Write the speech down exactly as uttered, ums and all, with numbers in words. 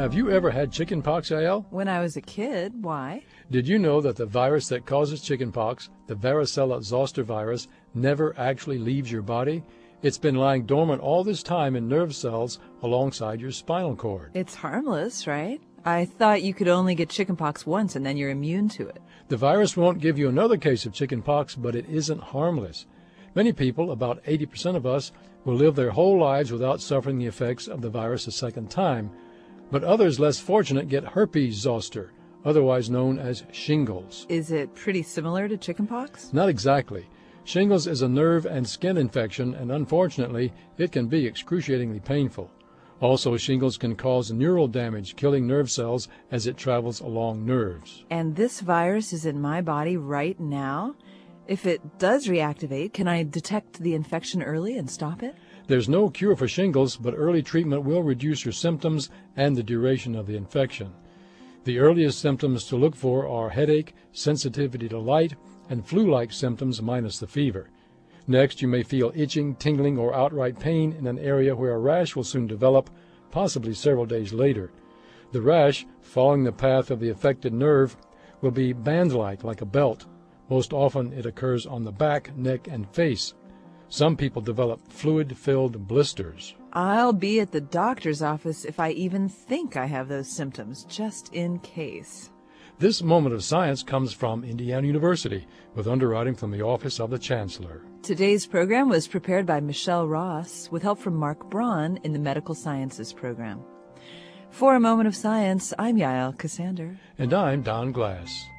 Have you ever had chickenpox, Yael? When I was a kid. Why? Did you know that the virus that causes chickenpox, the varicella zoster virus, never actually leaves your body? It's been lying dormant all this time in nerve cells alongside your spinal cord. It's harmless, right? I thought you could only get chickenpox once and then you're immune to it. The virus won't give you another case of chickenpox, but it isn't harmless. Many people, about eighty percent of us, will live their whole lives without suffering the effects of the virus a second time. But others less fortunate get herpes zoster, otherwise known as shingles. Is it pretty similar to chickenpox? Not exactly. Shingles is a nerve and skin infection, and unfortunately, it can be excruciatingly painful. Also, shingles can cause neural damage, killing nerve cells as it travels along nerves. And this virus is in my body right now? If it does reactivate, can I detect the infection early and stop it? There's no cure for shingles, but early treatment will reduce your symptoms and the duration of the infection. The earliest symptoms to look for are headache, sensitivity to light, and flu-like symptoms minus the fever. Next, you may feel itching, tingling, or outright pain in an area where a rash will soon develop, possibly several days later. The rash, following the path of the affected nerve, will be band-like, like a belt. Most often it occurs on the back, neck, and face. Some people develop fluid-filled blisters. I'll be at the doctor's office if I even think I have those symptoms, just in case. This moment of science comes from Indiana University, with underwriting from the Office of the Chancellor. Today's program was prepared by Michelle Ross, with help from Mark Braun in the Medical Sciences program. For A Moment of Science, I'm Yael Cassander. And I'm Don Glass.